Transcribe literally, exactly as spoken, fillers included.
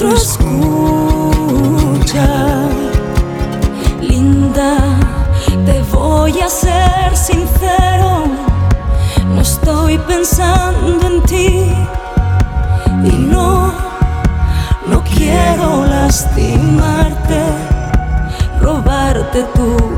Pero escucha, linda, te voy a ser sincero, no estoy pensando en ti y no, no quiero lastimarte, robarte tu